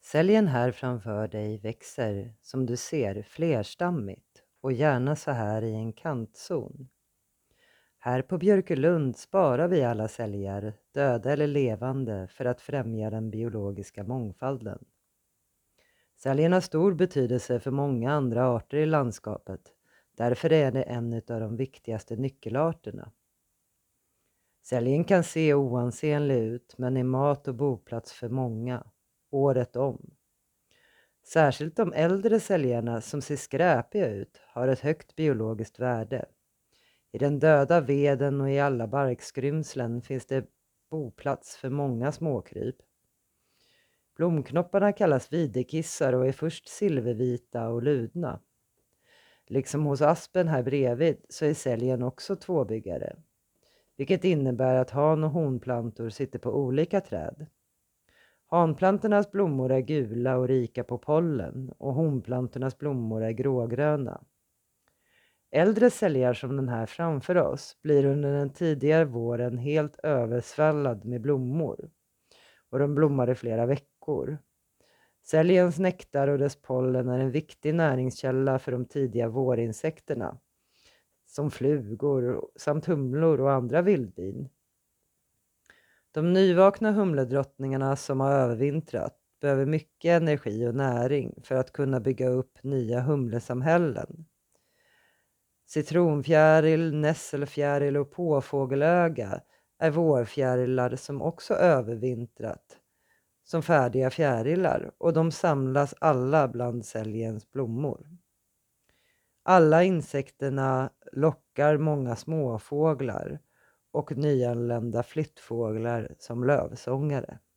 Säljen här framför dig växer, som du ser, flerstammigt och gärna så här i en kantzon. Här på Björkelund sparar vi alla säljar, döda eller levande, för att främja den biologiska mångfalden. Säljen har stor betydelse för många andra arter i landskapet. Därför är det en av de viktigaste nyckelarterna. Säljen kan se oansenlig ut, men är mat och boplats för många, året om. Särskilt de äldre säljarna som ser skräpiga ut har ett högt biologiskt värde. I den döda veden och i alla barkskrymslen finns det boplats för många småkryp. Blomknopparna kallas videkissar och är först silvervita och ludna. Liksom hos aspen här bredvid så är säljen också tvåbyggare, vilket innebär att han- och honplantor sitter på olika träd. Hanplantornas blommor är gula och rika på pollen och honplantornas blommor är grågröna. Äldre säljar som den här framför oss blir under den tidigare våren helt översvällad med blommor och de blommar i flera veckor. Säljens nektar och dess pollen är en viktig näringskälla för de tidiga vårinsekterna som flugor samt humlor och andra vildbin. De nyvakna humledrottningarna som har övervintrat behöver mycket energi och näring för att kunna bygga upp nya humlesamhällen. Citronfjäril, nässelfjäril och påfågelöga är vårfjärilar som också övervintrat som färdiga fjärilar och de samlas alla bland säljens blommor. Alla insekterna lockar många småfåglar och nyanlända flyttfåglar som lövsångare.